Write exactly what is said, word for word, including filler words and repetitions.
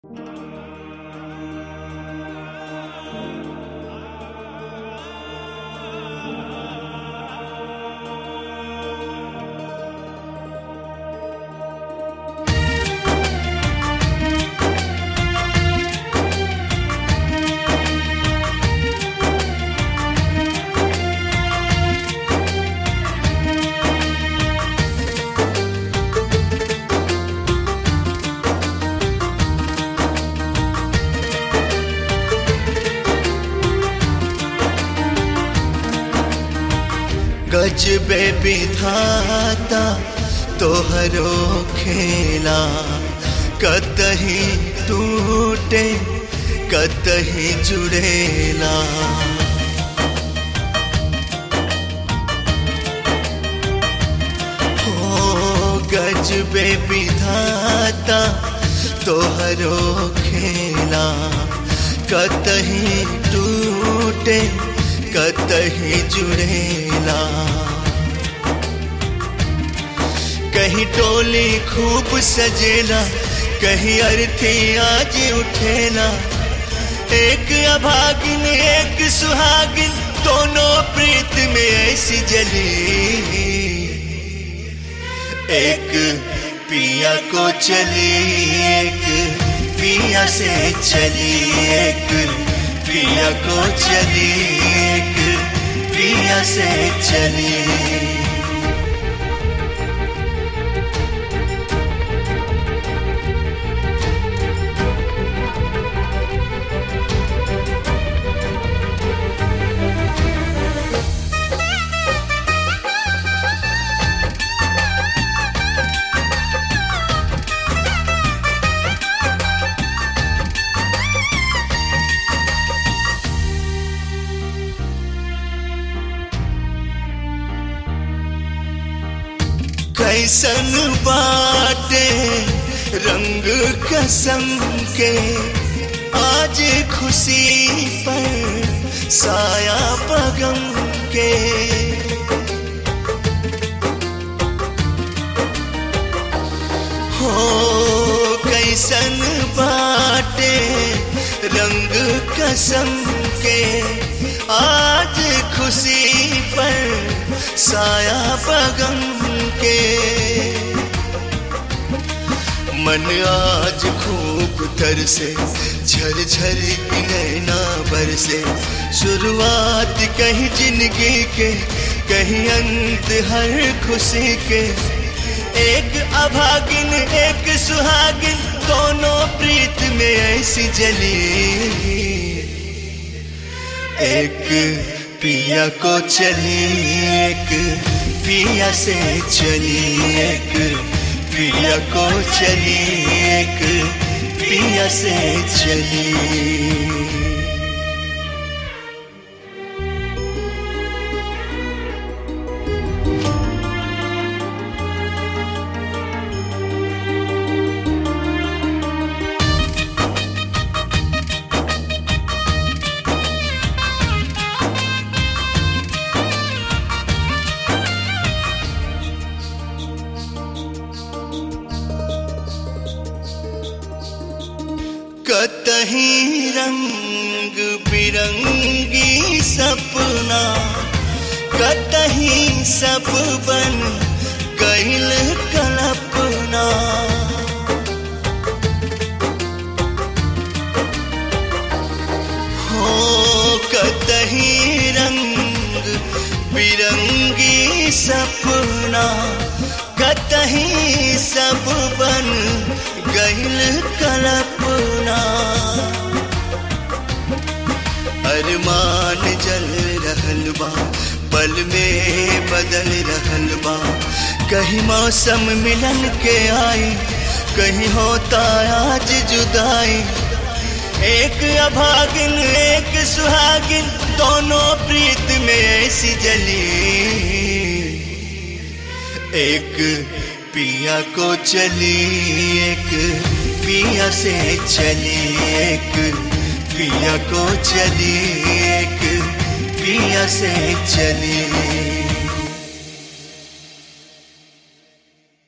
गजबे विधाता तोहरो खेला, कतही टूटे कतही जुड़ेला। हो गजबे विधाता तोहरो खेला, कतही टूटे कतही जुड़ेला। कहीं टोली खूब सजेला, कहीं अर्थी आज उठेला। एक अभागिन एक सुहागिन दोनों प्रीत में ऐसी जली। एक पिया को चली एक पिया से चली, एक पिया को चली एक पिया से चली। कैसन बाटे रंग कसम के, आज खुशी पर साया बगम के। हो कैसन बाटे रंग कसम के, आज खुशी पर साया बगम के। मन आज खूब तरसे झरझर नैना बरसे। शुरुआत कहीं जिंदगी के कहीं अंत हर खुशी के। एक अभागिन एक सुहागिन दोनों प्रीत में ऐसी जली। एक पिया को चली एक पिया से चली, एक पिया को चली एक पिया से चली। कतही रंग बिरंगी सपना, कतही सब बन गइल कल्पना। हो कतही रंग बिरंगी सपना, कतही सब बन गइल कल्पना। अरमान जल रहल बा पल में बदल रहल बा। कहीं मौसम मिलन के आई, कहीं होता आज जुदाई। एक अभागिन एक सुहागिन दोनों प्रीत में ऐसी जली। एक पिया को चली एक पिया से चली, एक पिया को चली एक पिया से चली।